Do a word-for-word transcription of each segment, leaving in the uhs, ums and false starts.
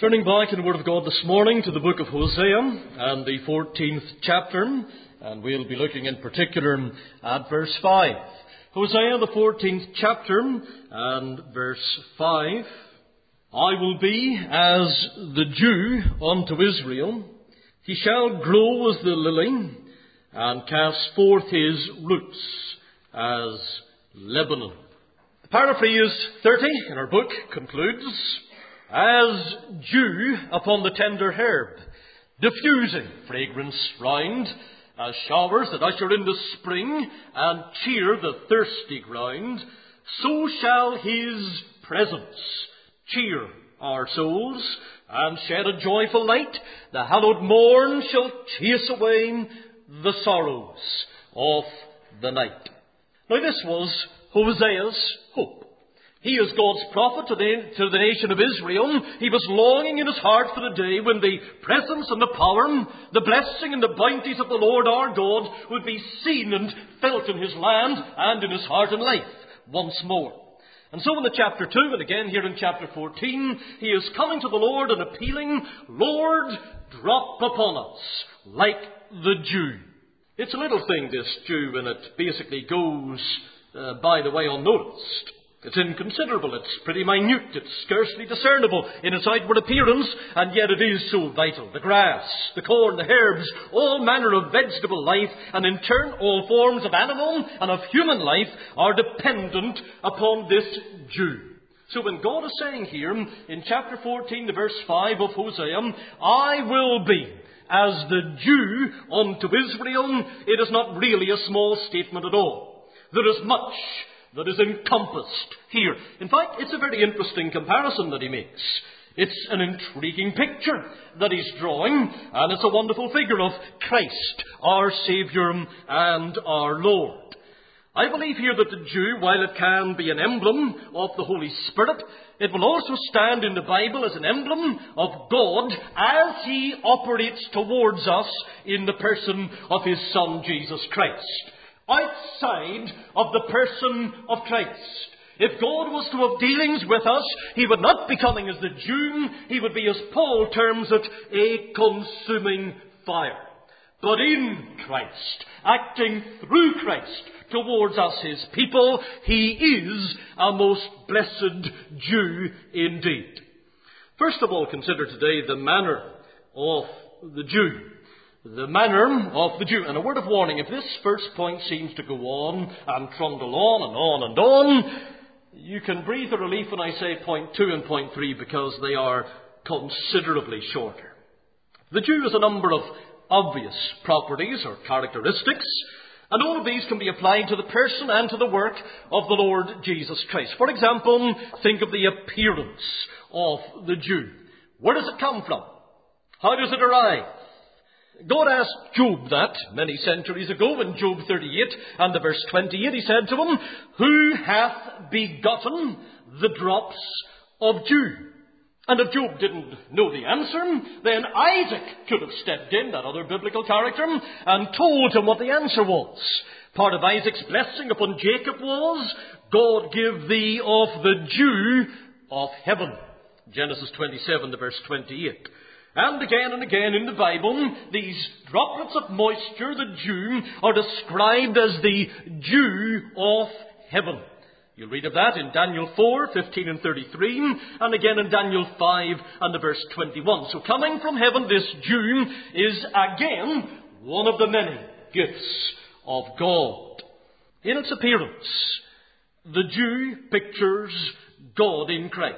Turning back in the Word of God this morning to the book of Hosea and the fourteenth chapter, and we'll be looking in particular at verse five. Hosea, the fourteenth chapter, and verse five. I will be as the dew unto Israel. He shall grow as the lily, and cast forth his roots as Lebanon. The paraphrase thirty in our book concludes, as dew upon the tender herb, diffusing fragrance round, as showers that usher in the spring and cheer the thirsty ground, so shall his presence cheer our souls and shed a joyful light. The hallowed morn shall chase away the sorrows of the night. Now this was Hosea's hope. He is God's prophet to the, to the nation of Israel. He was longing in his heart for the day when the presence and the power, the blessing and the bounties of the Lord our God would be seen and felt in his land and in his heart and life once more. And so in the chapter two, and again here in chapter fourteen, he is coming to the Lord and appealing, Lord, drop upon us like the dew. It's a little thing, this dew, and it basically goes, uh, by the way, unnoticed. It's inconsiderable, it's pretty minute, it's scarcely discernible in its outward appearance, and yet it is so vital. The grass, the corn, the herbs, all manner of vegetable life, and in turn all forms of animal and of human life are dependent upon this dew. So when God is saying here in chapter fourteen, the verse five of Hosea, I will be as the dew unto Israel, it is not really a small statement at all. There is much that is encompassed here. In fact, it's a very interesting comparison that he makes. It's an intriguing picture that he's drawing, and it's a wonderful figure of Christ, our Saviour and our Lord. I believe here that the dew, while it can be an emblem of the Holy Spirit, it will also stand in the Bible as an emblem of God as he operates towards us in the person of his Son, Jesus Christ. Outside of the person of Christ. If God was to have dealings with us, he would not be coming as the dew. He would be, as Paul terms it, a consuming fire. But in Christ, acting through Christ towards us, his people, he is a most blessed dew indeed. First of all, consider today the manner of the dew. The manner of the dew. And a word of warning, if this first point seems to go on and trundle on and on and on, you can breathe a relief when I say point two and point three, because they are considerably shorter. The dew has a number of obvious properties or characteristics, and all of these can be applied to the person and to the work of the Lord Jesus Christ. For example, think of the appearance of the dew. Where does it come from? How does it arrive? God asked Job that many centuries ago in Job thirty-eight and the verse twenty-eight. He said to him, who hath begotten the drops of dew? And if Job didn't know the answer, then Isaac could have stepped in, that other biblical character, and told him what the answer was. Part of Isaac's blessing upon Jacob was, God give thee of the dew of heaven. Genesis twenty-seven, the verse twenty-eight. And again and again in the Bible, these droplets of moisture, the dew, are described as the dew of heaven. You'll read of that in Daniel four, fifteen and thirty-three, and again in Daniel five and the verse twenty-one. So coming from heaven, this dew is again one of the many gifts of God. In its appearance, the dew pictures God in Christ.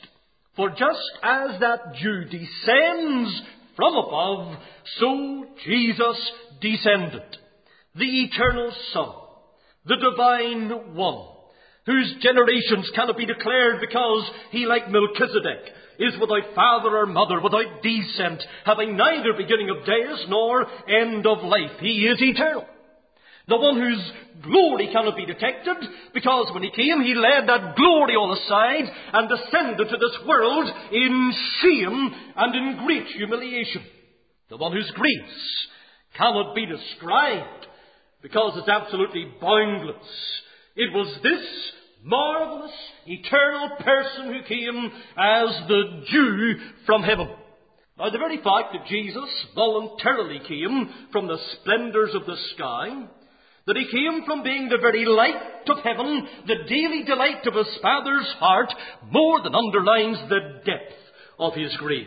For just as that dew descends from above, so Jesus descended, the eternal Son, the divine one, whose generations cannot be declared because he, like Melchizedek, is without father or mother, without descent, having neither beginning of days nor end of life. He is eternal. The one whose glory cannot be detected, because when he came, he laid that glory all aside and descended to this world in shame and in great humiliation. The one whose grace cannot be described, because it's absolutely boundless. It was this marvelous, eternal person who came as the Jew from heaven. Now, the very fact that Jesus voluntarily came from the splendors of the sky, that he came from being the very light of heaven, the daily delight of his Father's heart, more than underlines the depth of his grace.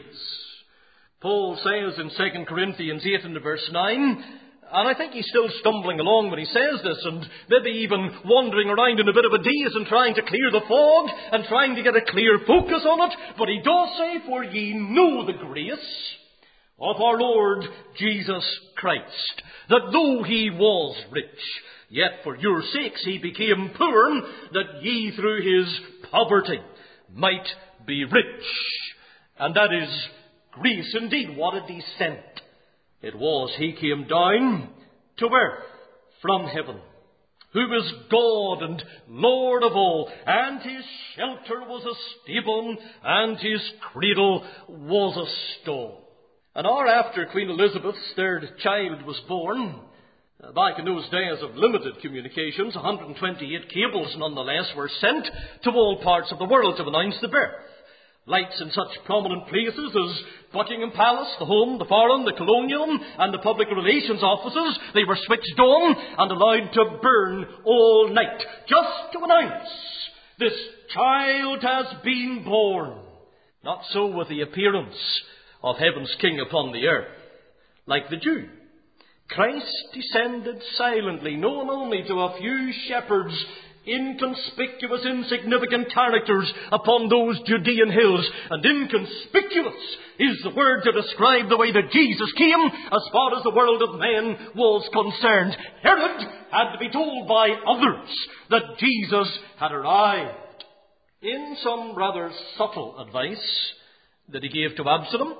Paul says in Second Corinthians eight and verse nine, and I think he's still stumbling along when he says this, and maybe even wandering around in a bit of a daze and trying to clear the fog and trying to get a clear focus on it. But he does say, for ye know the grace of our Lord Jesus Christ, that though he was rich, yet for your sakes he became poor, that ye through his poverty might be rich. And that is grace indeed. What a descent it was. He came down to earth from heaven, who is God and Lord of all, and his shelter was a stable, and his cradle was a stall. An hour after Queen Elizabeth's third child was born, back in those days of limited communications, one hundred twenty-eight cables nonetheless were sent to all parts of the world to announce the birth. Lights in such prominent places as Buckingham Palace, the Home, the Foreign, the Colonial, and the Public Relations Offices, they were switched on and allowed to burn all night, just to announce, this child has been born. Not so with the appearance of heaven's King upon the earth. Like the Jew, Christ descended silently, known only to a few shepherds, inconspicuous, insignificant characters upon those Judean hills. And inconspicuous is the word to describe the way that Jesus came as far as the world of men was concerned. Herod had to be told by others that Jesus had arrived. In some rather subtle advice that he gave to Absalom,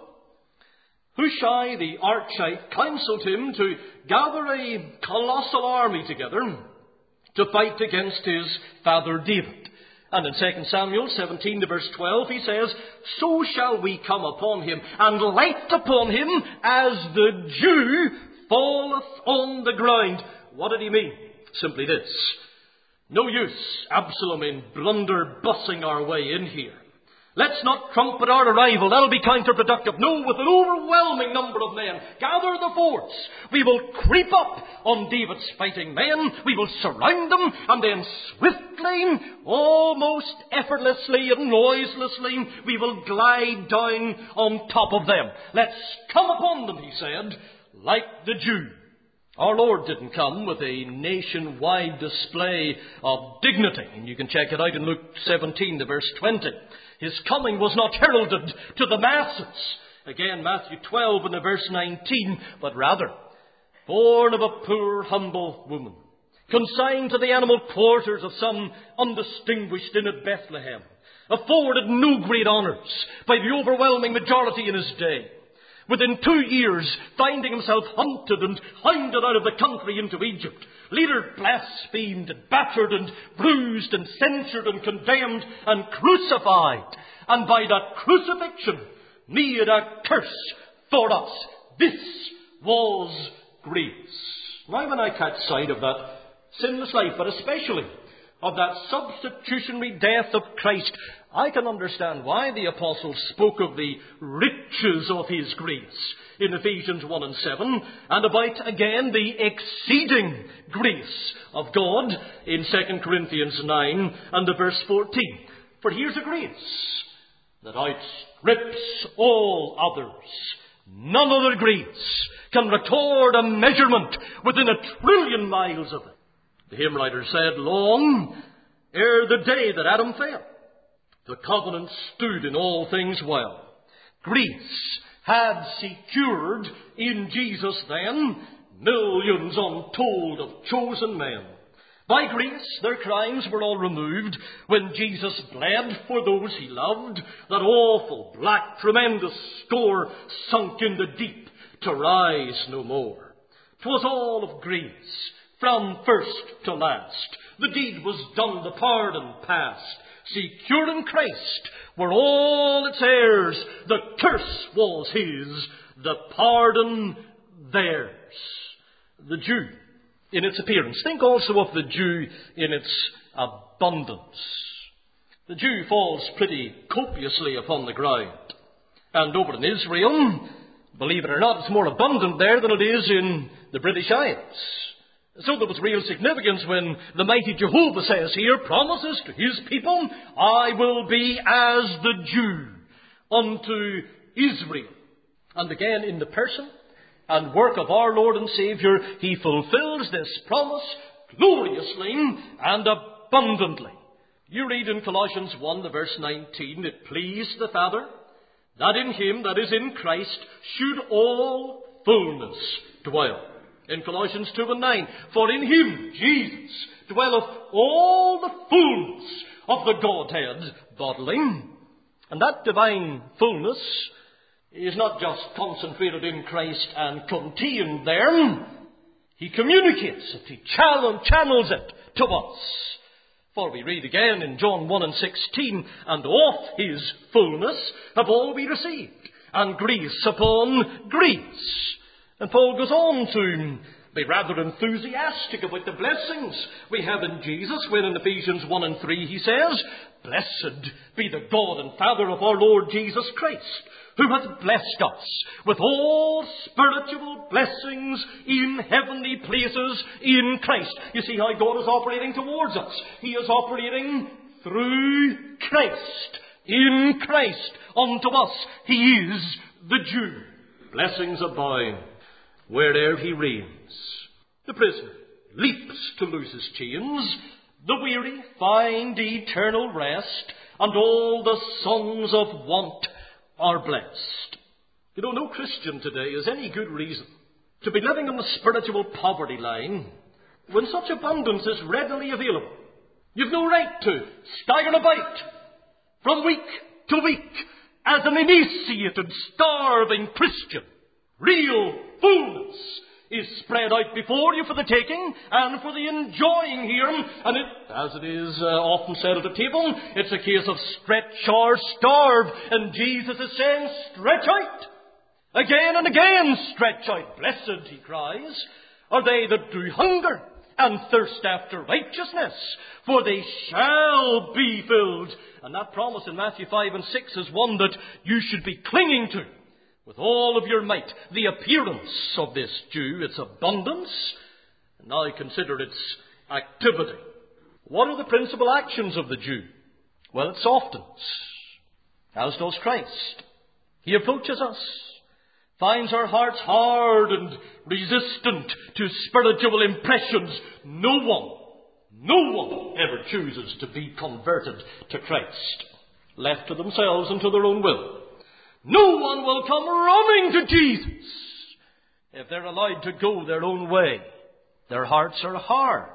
Hushai the Archite counselled him to gather a colossal army together to fight against his father David. And in Second Samuel seventeen to verse twelve he says, so shall we come upon him, and light upon him as the dew falleth on the ground. What did he mean? Simply this: no use, Absalom, in blunderbussing our way in here. Let's not trumpet our arrival. That'll be counterproductive. No, with an overwhelming number of men, gather the force. We will creep up on David's fighting men. We will surround them, and then swiftly, almost effortlessly and noiselessly, we will glide down on top of them. Let's come upon them, he said, like the Jew. Our Lord didn't come with a nationwide display of dignity. And you can check it out in Luke seventeen to verse twenty. His coming was not heralded to the masses. Again, Matthew twelve and verse nineteen. But rather, born of a poor, humble woman, consigned to the animal quarters of some undistinguished inn at Bethlehem, afforded no great honours by the overwhelming majority in his day. Within two years, finding himself hunted and hounded out of the country into Egypt, later blasphemed and battered and bruised and censured and condemned and crucified, and by that crucifixion made a curse for us. This was grace. Now when I catch sight of that sinless life, but especially of that substitutionary death of Christ, I can understand why the Apostle spoke of the riches of his grace in Ephesians one and seven, and about, again, the exceeding grace of God in Second Corinthians nine and the verse fourteen. For here's a grace that outstrips all others. None other grace can record a measurement within a trillion miles of it. The hymn writer said, long ere the day that Adam fell, the covenant stood in all things well. Grace had secured in Jesus then millions untold of chosen men. By grace their crimes were all removed when Jesus bled for those he loved. That awful, black, tremendous score sunk in the deep to rise no more. 'Twas all of grace from first to last. The deed was done, the pardon past. Secure in Christ were all its heirs. The curse was his, the pardon theirs. The Jew in its appearance. Think also of the Jew in its abundance. The dew falls pretty copiously upon the ground. And over in Israel, believe it or not, it's more abundant there than it is in the British Isles. So there was real significance when the mighty Jehovah says here, promises to his people, I will be as the dew unto Israel. And again, in the person and work of our Lord and Saviour, he fulfills this promise gloriously and abundantly. You read in Colossians one, the verse nineteen, it pleased the Father that in him, that is in Christ, should all fullness dwell. In Colossians two and nine, for in him, Jesus, dwelleth all the fullness of the Godhead bodily. And that divine fullness is not just concentrated in Christ and contained there. He communicates it, he channels it to us. For we read again in John one and sixteen, and of his fullness have all we received, and grace upon grace. And Paul goes on to be rather enthusiastic about the blessings we have in Jesus, when in Ephesians one and three he says, blessed be the God and Father of our Lord Jesus Christ, who hath blessed us with all spiritual blessings in heavenly places in Christ. You see how God is operating towards us. He is operating through Christ, in Christ, unto us. He is the dew. Blessings abound where'er he reigns. The prisoner leaps to loose his chains. The weary find eternal rest, and all the sons of want are blessed. You know, no Christian today has any good reason to be living on the spiritual poverty line when such abundance is readily available. You've no right to stagger about from week to week as an emaciated, starving Christian. Real fullness is spread out before you for the taking and for the enjoying here. And it, as it is uh, often said at the table, it's a case of stretch or starve. And Jesus is saying, stretch out. Again and again, stretch out. Blessed, he cries, are they that do hunger and thirst after righteousness, for they shall be filled. And that promise in Matthew five and six is one that you should be clinging to with all of your might. The appearance of this dew, its abundance, and now consider its activity. What are the principal actions of the dew? Well, it softens, as does Christ. He approaches us, finds our hearts hard and resistant to spiritual impressions. No one, no one ever chooses to be converted to Christ, left to themselves and to their own will. No one will come running to Jesus if they're allowed to go their own way. Their hearts are hard,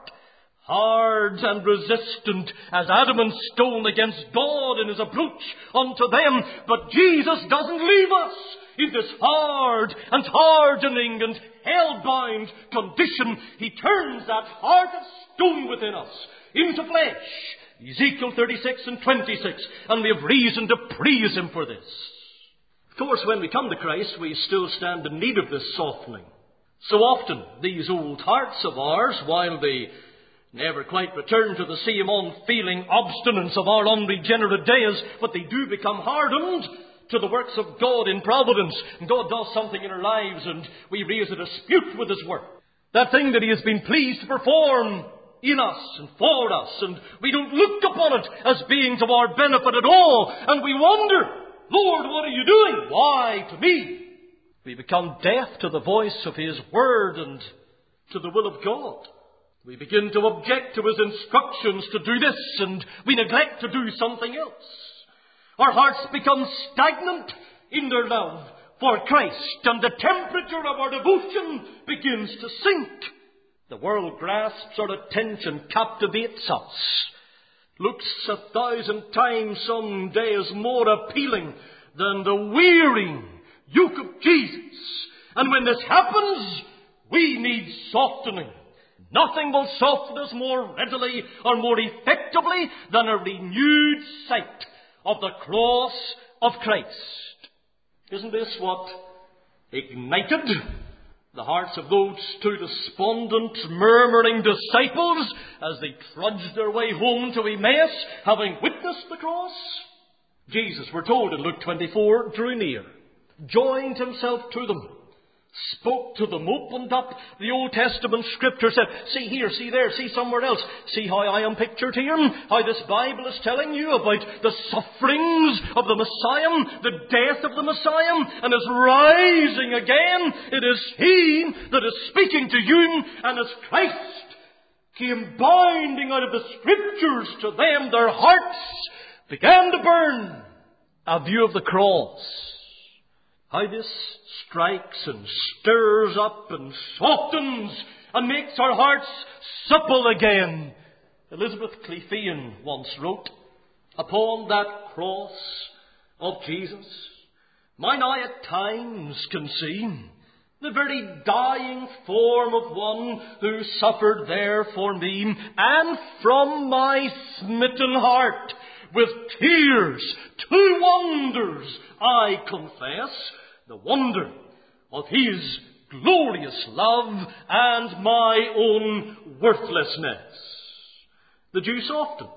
hard and resistant as adamant stone against God in his approach unto them. But Jesus doesn't leave us in this hard and hardening and hell-bound condition. He turns that heart of stone within us into flesh. Ezekiel thirty-six and twenty-six. And we have reason to praise him for this. Of course, when we come to Christ, we still stand in need of this softening. So often, these old hearts of ours, while they never quite return to the same unfeeling obstinance of our unregenerate days, but they do become hardened to the works of God in providence. And God does something in our lives, and we raise a dispute with his work. That thing that he has been pleased to perform in us and for us, and we don't look upon it as being to our benefit at all, and we wonder, Lord, what are you doing? Why to me? We become deaf to the voice of his word and to the will of God. We begin to object to his instructions to do this, and we neglect to do something else. Our hearts become stagnant in their love for Christ, and the temperature of our devotion begins to sink. The world grasps our attention, captivates us, looks a thousand times some days more appealing than the wearying yoke of Jesus. And when this happens, we need softening. Nothing will soften us more readily or more effectively than a renewed sight of the cross of Christ. Isn't this what ignited the hearts of those two despondent, murmuring disciples as they trudged their way home to Emmaus, having witnessed the cross? Jesus, we're told in Luke twenty-four, drew near, joined himself to them, spoke to them, opened up the Old Testament scripture, said, see here, see there, see somewhere else. See how I am pictured here, how this Bible is telling you about the sufferings of the Messiah, the death of the Messiah, and his rising again. It is he that is speaking to you, and as Christ came bounding out of the scriptures to them, their hearts began to burn. A view of the cross. How this strikes and stirs up and softens and makes our hearts supple again. Elizabeth Clefian once wrote, upon that cross of Jesus, mine eye at times can see the very dying form of one who suffered there for me, and from my smitten heart with tears two wonders I confess, the wonder of his glorious love and my own worthlessness. The dew softens.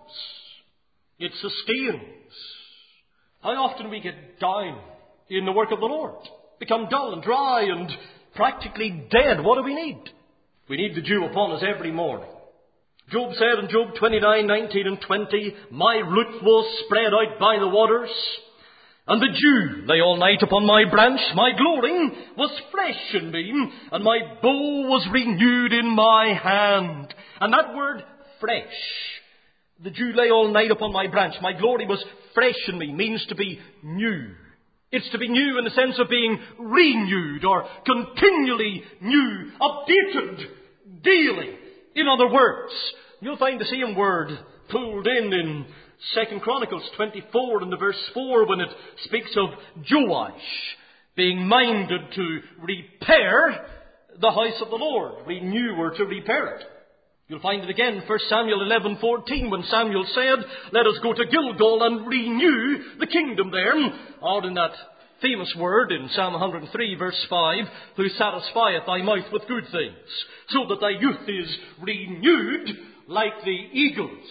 It sustains. How often we get down in the work of the Lord, become dull and dry and practically dead. What do we need? We need the dew upon us every morning. Job said in Job twenty-nine, nineteen and twenty, my root was spread out by the waters, and the dew lay all night upon my branch. My glory was fresh in me, and my bow was renewed in my hand. And that word fresh, the dew lay all night upon my branch. My glory was fresh in me, means to be new. It's to be new in the sense of being renewed or continually new, updated, daily. In other words, you'll find the same word pulled in in Second Chronicles twenty-four in the verse four when it speaks of Joash being minded to repair the house of the Lord, renew or to repair it. You'll find it again in First Samuel eleven fourteen when Samuel said, let us go to Gilgal and renew the kingdom there. Or in that famous word in Psalm one hundred three verse five, who satisfieth thy mouth with good things, so that thy youth is renewed like the eagles.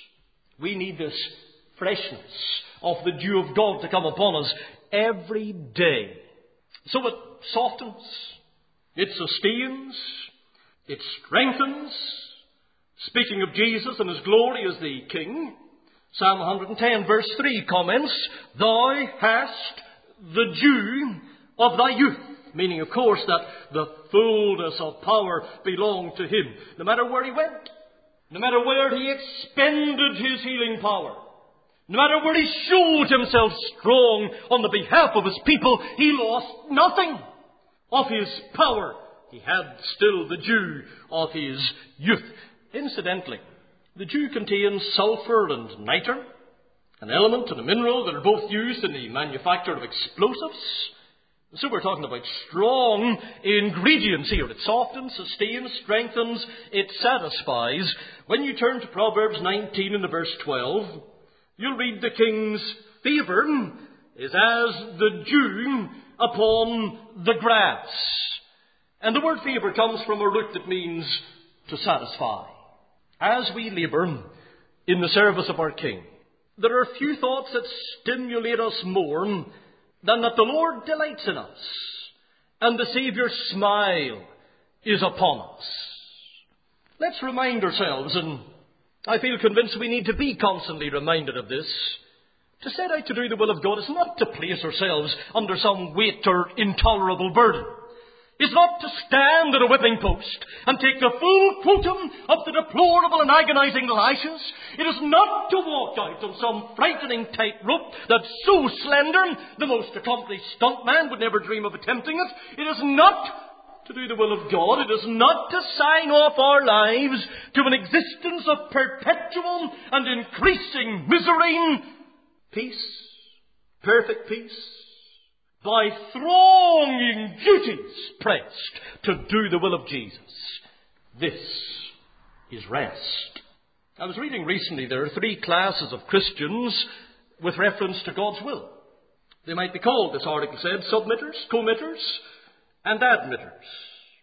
We need this freshness of the dew of God to come upon us every day. So it softens, it sustains, it strengthens. Speaking of Jesus and his glory as the King, Psalm one hundred ten verse three comments, thou hast the dew of thy youth. Meaning, of course, that the fullness of power belonged to him. No matter where he went, no matter where he expended his healing power, no matter where he showed himself strong on the behalf of his people, he lost nothing of his power. He had still the dew of his youth. Incidentally, the dew contains sulfur and nitre, an element and a mineral that are both used in the manufacture of explosives. So we're talking about strong ingredients here. It softens, sustains, strengthens, it satisfies. When you turn to Proverbs nineteen in the verse twelve, you'll read the king's favour is as the dew upon the grass. And the word favour comes from a root that means to satisfy. As we labour in the service of our King, there are few thoughts that stimulate us more than that the Lord delights in us and the Saviour's smile is upon us. Let's remind ourselves, and I feel convinced we need to be constantly reminded of this. To set out to do the will of God is not to place ourselves under some weight or intolerable burden. It's not to stand at a whipping post and take the full quotum of the deplorable and agonizing lashes. It is not to walk out on some frightening tightrope that's so slender the most accomplished stuntman would never dream of attempting it. It is not to do the will of God. It is not to sign off our lives to an existence of perpetual and increasing misery. Peace, perfect peace, by thronging duties pressed to do the will of Jesus. This is rest. I was reading recently there are three classes of Christians with reference to God's will. They might be called, this article said, submitters, committers, and admitters.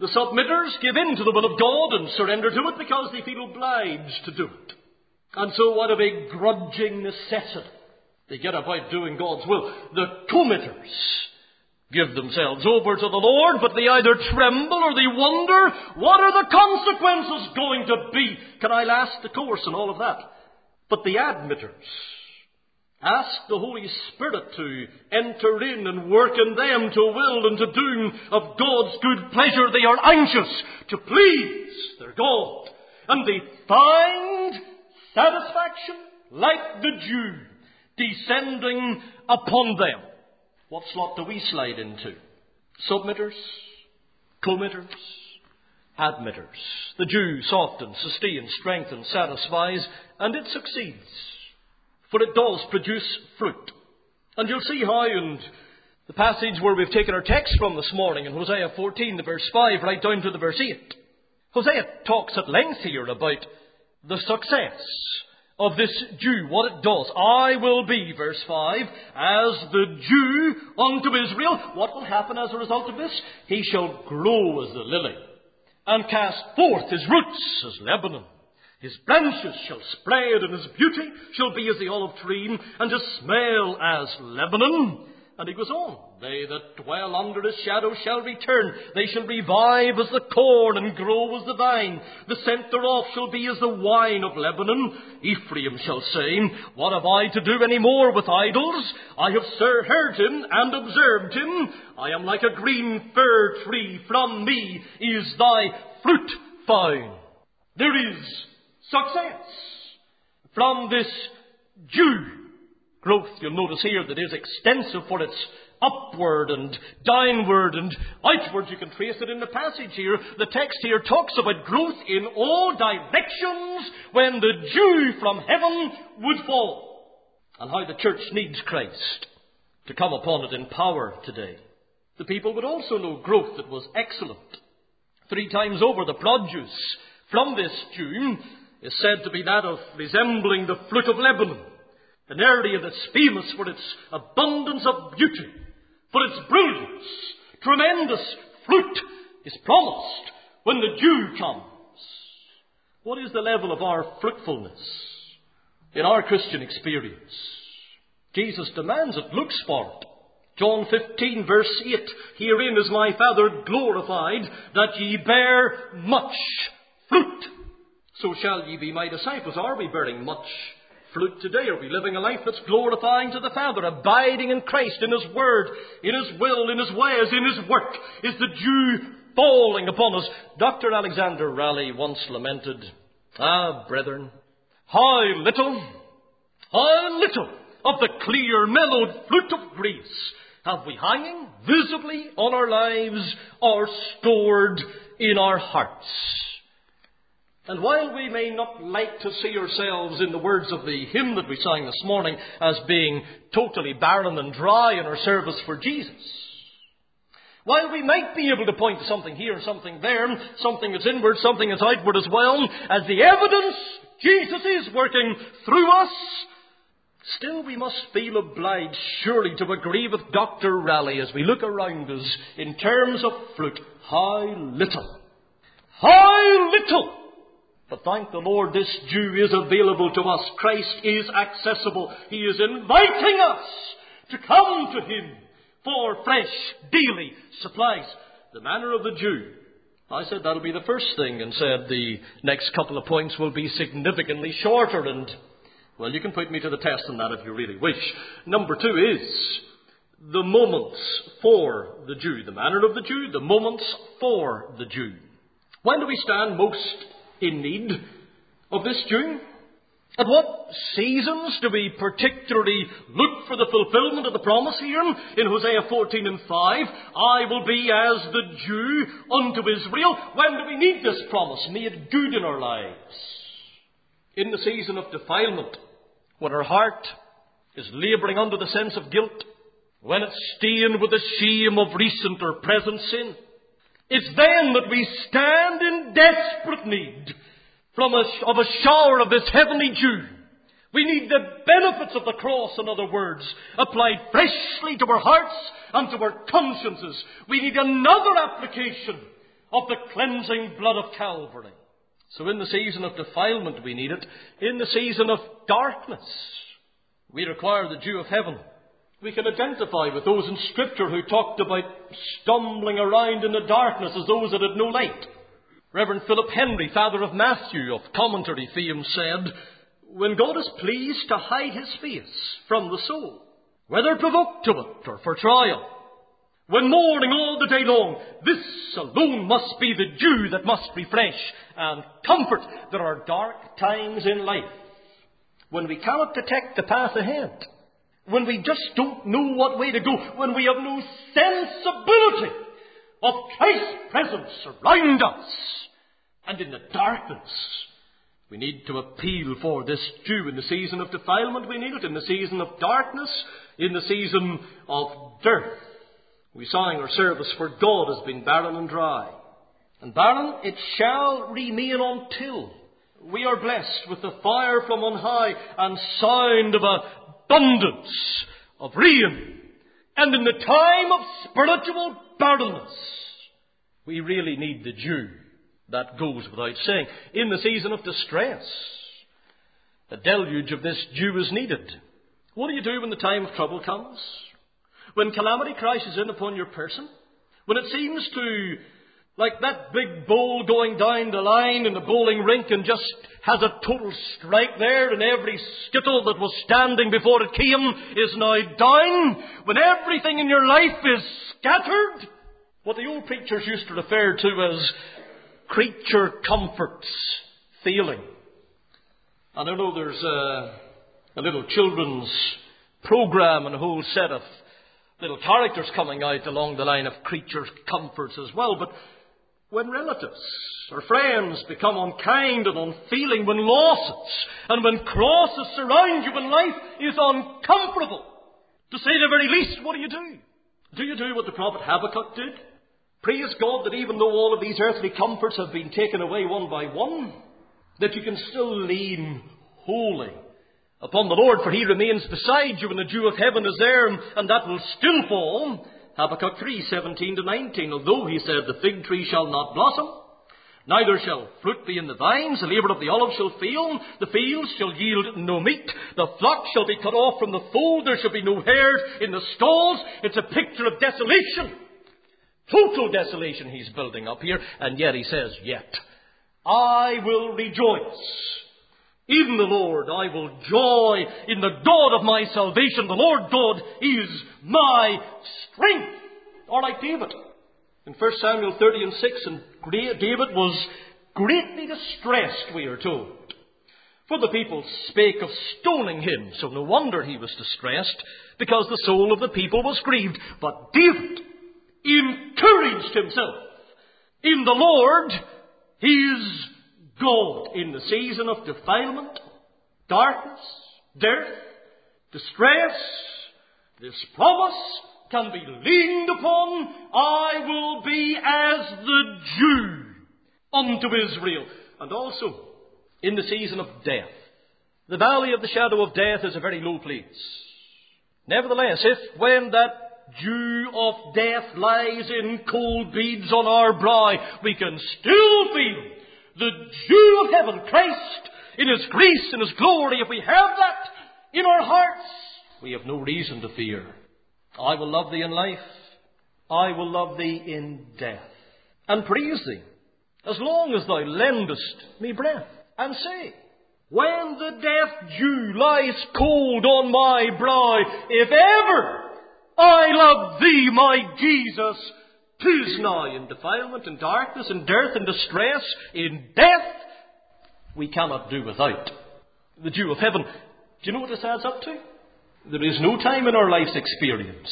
The submitters give in to the will of God and surrender to it because they feel obliged to do it. And so out of a grudging necessity, they get about doing God's will. The committers give themselves over to the Lord, but they either tremble or they wonder, what are the consequences going to be? Can I last the course and all of that? But the admitters ask the Holy Spirit to enter in and work in them to will and to do of God's good pleasure. They are anxious to please their God. And they find satisfaction like the Jew descending upon them. What slot do we slide into? Submitters, committers, admitters. The Jew softens, sustains, strengthens, satisfies, and it succeeds. For it does produce fruit. And you'll see how in the passage where we've taken our text from this morning, in Hosea fourteen, the verse five, right down to the verse eight. Hosea talks at length here about the success of this Jew, what it does. I will be, verse five, as the Jew unto Israel. What will happen as a result of this? He shall grow as the lily, and cast forth his roots as Lebanon. His branches shall spread, and his beauty shall be as the olive tree, and his smell as Lebanon. And he goes on, they that dwell under his shadow shall return. They shall revive as the corn, and grow as the vine. The scent thereof shall be as the wine of Lebanon. Ephraim shall say, what have I to do any more with idols? I have sir heard him and observed him. I am like a green fir tree. From me is thy fruit found. There is success from this Jew. Growth, you'll notice here, that is extensive, for it's upward and downward and outward. You can trace it in the passage here. The text here talks about growth in all directions when the Jew from heaven would fall. And how the church needs Christ to come upon it in power today. The people would also know growth that was excellent. Three times over, the produce from this Jew is said to be that of resembling the fruit of Lebanon. An area that's famous for its abundance of beauty, for its brilliance. Tremendous fruit is promised when the Jew comes. What is the level of our fruitfulness in our Christian experience? Jesus demands it, looks for it. John fifteen verse eight, herein is my Father glorified, that ye bear much fruit. So shall ye be my disciples. Are we bearing much fruit today? Are we living a life that's glorifying to the Father, abiding in Christ, in His Word, in His will, in His ways, in His work? Is the Jew falling upon us? Doctor Alexander Raleigh once lamented, ah, brethren, how little, how little of the clear, mellowed fruit of grace have we hanging visibly on our lives or stored in our hearts. And while we may not like to see ourselves, in the words of the hymn that we sang this morning, as being totally barren and dry in our service for Jesus, while we might be able to point to something here and something there, something that's inward, something that's outward as well, as the evidence Jesus is working through us, still we must feel obliged surely to agree with Doctor Raleigh as we look around us in terms of fruit. How little, how little! But thank the Lord, this Jew is available to us. Christ is accessible. He is inviting us to come to Him for fresh, daily supplies. The manner of the Jew. I said that'll be the first thing, and said the next couple of points will be significantly shorter. And, well, you can put me to the test on that if you really wish. Number two is the moments for the Jew. The manner of the Jew, the moments for the Jew. When do we stand most in need of this Jew? At what seasons do we particularly look for the fulfillment of the promise here? In Hosea fourteen and five, I will be as the Jew unto Israel. When do we need this promise made good in our lives? In the season of defilement, when our heart is labouring under the sense of guilt, when it's stained with the shame of recent or present sin. It's then that we stand in desperate need from a, of a shower of this heavenly dew. We need the benefits of the cross, in other words, applied freshly to our hearts and to our consciences. We need another application of the cleansing blood of Calvary. So in the season of defilement we need it. In the season of darkness we require the dew of heaven. We can identify with those in Scripture who talked about stumbling around in the darkness as those that had no light. Reverend Philip Henry, father of Matthew, of commentary fame, said, "When God is pleased to hide his face from the soul, whether provoked to it or for trial, when mourning all the day long, this alone must be the dew that must refresh and comfort. There are dark times in life when we cannot detect the path ahead, when we just don't know what way to go, when we have no sensibility of Christ's presence around us. And in the darkness, we need to appeal for this dew. In the season of defilement, we need it. In the season of darkness, in the season of dearth. We sang our service, for God has been barren and dry. And barren it shall remain until we are blessed with the fire from on high and sound of abundance of rain. And in the time of spiritual barrenness, we really need the dew. That goes without saying. In the season of distress, a deluge of this dew is needed. What do you do when the time of trouble comes? When calamity crashes in upon your person? When it seems to, like that big bowl going down the line in the bowling rink and just has a total strike there, and every skittle that was standing before it came is now down? When everything in your life is scattered? What the old preachers used to refer to as creature comforts failing. And I know there's a, a little children's program and a whole set of little characters coming out along the line of creature comforts as well. But when relatives or friends become unkind and unfeeling, when losses and when crosses surround you, when life is uncomfortable, to say the very least, what do you do? Do you do what the prophet Habakkuk did? Praise God that even though all of these earthly comforts have been taken away one by one, that you can still lean wholly upon the Lord, for he remains beside you, and the dew of heaven is there, and that will still fall. Habakkuk three, seventeen to nineteen. Although, he said, the fig tree shall not blossom, neither shall fruit be in the vines, the labour of the olive shall fail, the fields shall yield no meat, the flock shall be cut off from the fold, there shall be no herd in the stalls. It's a picture of desolation. Total desolation he's building up here, and yet he says, yet I will rejoice. Even the Lord, I will joy in the God of my salvation. The Lord God is my strength. Or like David. In First Samuel thirty and six, and David was greatly distressed, we are told. For the people spake of stoning him. So no wonder he was distressed, because the soul of the people was grieved. But David encouraged himself in the Lord, his God. In the season of defilement, darkness, dearth, distress, this promise can be leaned upon. I will be as the dew unto Israel. And also, in the season of death, the valley of the shadow of death is a very low place. Nevertheless, if when that dew of death lies in cold beads on our brow, we can still feel the dew of heaven, Christ in his grace and his glory. If we have that in our hearts, we have no reason to fear. I will love thee in life, I will love thee in death, and praise thee as long as thou lendest me breath. And say, when the death dew lies cold on my brow, if ever I love thee, my Jesus, 'tis now. In defilement, in darkness, in dearth, in distress, in death, we cannot do without the dew of heaven. Do you know what this adds up to? There is no time in our life's experience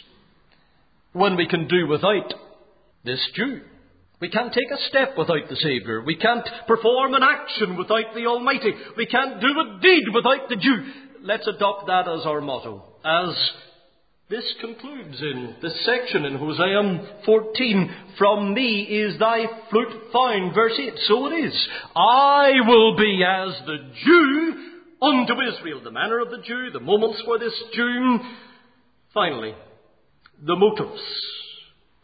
when we can do without this dew. We can't take a step without the Saviour. We can't perform an action without the Almighty. We can't do a deed without the dew. Let's adopt that as our motto, as this concludes in this section in Hosea fourteen. From me is thy fruit found. Verse eight. So it is. I will be as the dew unto Israel. The manner of the dew, the moments for this dew. Finally, the motives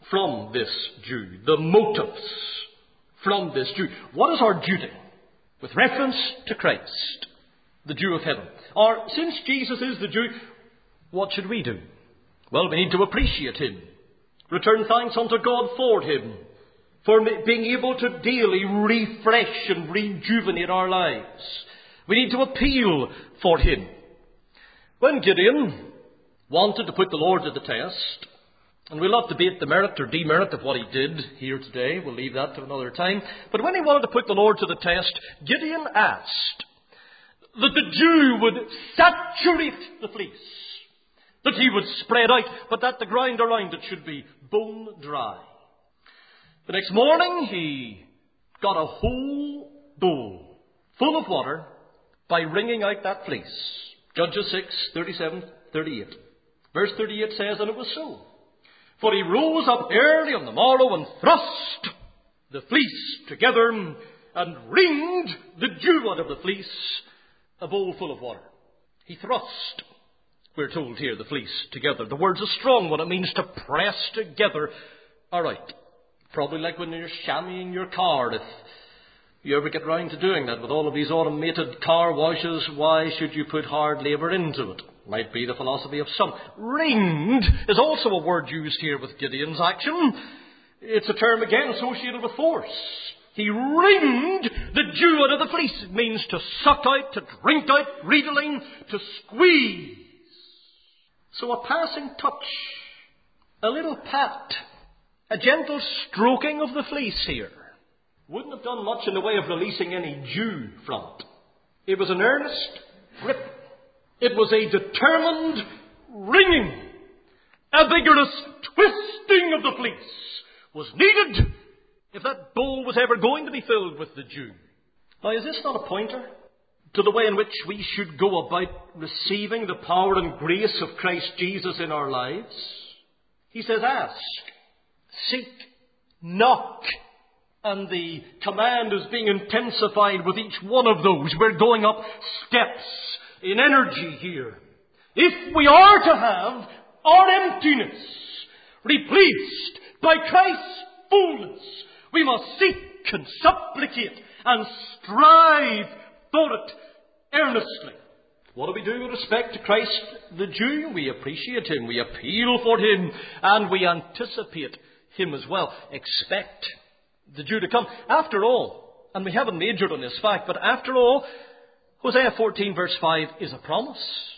from this Jew, the motives from this Jew. What is our duty with reference to Christ, the Jew of heaven? Or, since Jesus is the Jew, what should we do? Well, we need to appreciate him, return thanks unto God for him, for being able to daily refresh and rejuvenate our lives. We need to appeal for him. When Gideon wanted to put the Lord to the test, and we'll not debate the merit or demerit of what he did here today, we'll leave that to another time, but when he wanted to put the Lord to the test, Gideon asked that the Jew would saturate the fleece, that he would spread out, but that the ground around it should be bone dry. The next morning he got a whole bowl full of water by wringing out that fleece. Judges six, thirty-seven, thirty-eight. Verse thirty-eight says, and it was so. For he rose up early on the morrow and thrust the fleece together and wringed the dew out of the fleece, a bowl full of water. He thrust, we're told here, the fleece together. The word's a strong one. It means to press together. All right. Probably like when you're shammying your car. If you ever get round to doing that with all of these automated car washes, why should you put hard labour into it? Might be the philosophy of some. Wringed is also a word used here with Gideon's action. It's a term again associated with force. He wringed the dew out of the fleece. It means to suck out, to drink out, greedily, to squeeze. So a passing touch, a little pat, a gentle stroking of the fleece here wouldn't have done much in the way of releasing any dew from it. It was an earnest grip. It was a determined wringing. A vigorous twisting of the fleece was needed if that bowl was ever going to be filled with the dew. Now, is this not a pointer to the way in which we should go about receiving the power and grace of Christ Jesus in our lives? He says, ask, seek, knock. And the command is being intensified with each one of those. We're going up steps in energy here. If we are to have our emptiness replaced by Christ's fullness, we must seek and supplicate and strive for it earnestly. What do we do with respect to Christ the Jew? We appreciate him, we appeal for him, and we anticipate him as well. Expect the Jew to come. After all, and we haven't majored on this fact, but after all, Hosea fourteen verse five is a promise.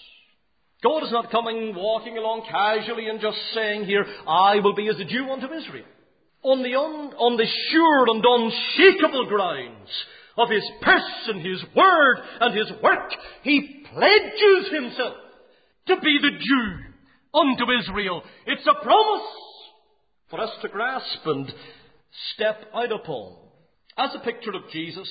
God is not coming walking along casually and just saying here, I will be as a Jew unto Israel. On the, un, on the sure and unshakable grounds of his person, his word, and his work, he pledges himself to be the Jew unto Israel. It's a promise for us to grasp and step out upon. As a picture of Jesus,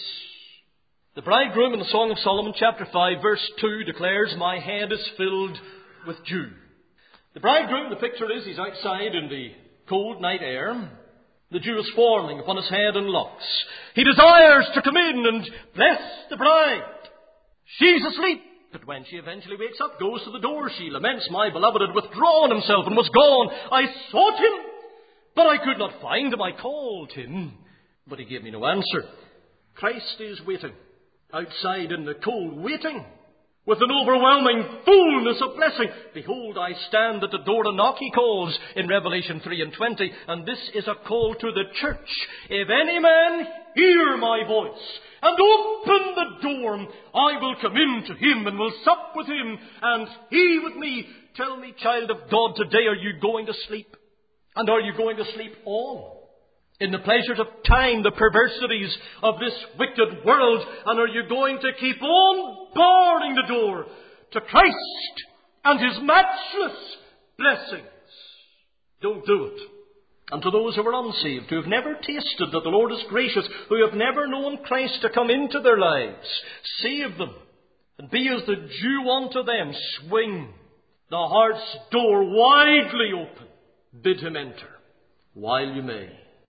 the bridegroom in the Song of Solomon, chapter five, verse two, declares, my head is filled with dew. The bridegroom, the picture is, he's outside in the cold night air. The dew is forming upon his head in locks. He desires to come in and bless the bride. She's asleep, but when she eventually wakes up, goes to the door, she laments, my beloved had withdrawn himself and was gone. I sought him, but I could not find him. I called him, but he gave me no answer. Christ is waiting outside in the cold, waiting with an overwhelming fullness of blessing. Behold, I stand at the door and knock, he calls in Revelation three and twenty. And this is a call to the church. If any man hear my voice and open the door, I will come in to him and will sup with him and he with me. Tell me, child of God, today are you going to sleep? And are you going to sleep on in the pleasures of time, the perversities of this wicked world? And are you going to keep on barring the door to Christ and his matchless blessings? Don't do it. And to those who are unsaved, who have never tasted that the Lord is gracious, who have never known Christ to come into their lives, save them and be as the Jew unto them. Swing the heart's door widely open. Bid him enter while you may.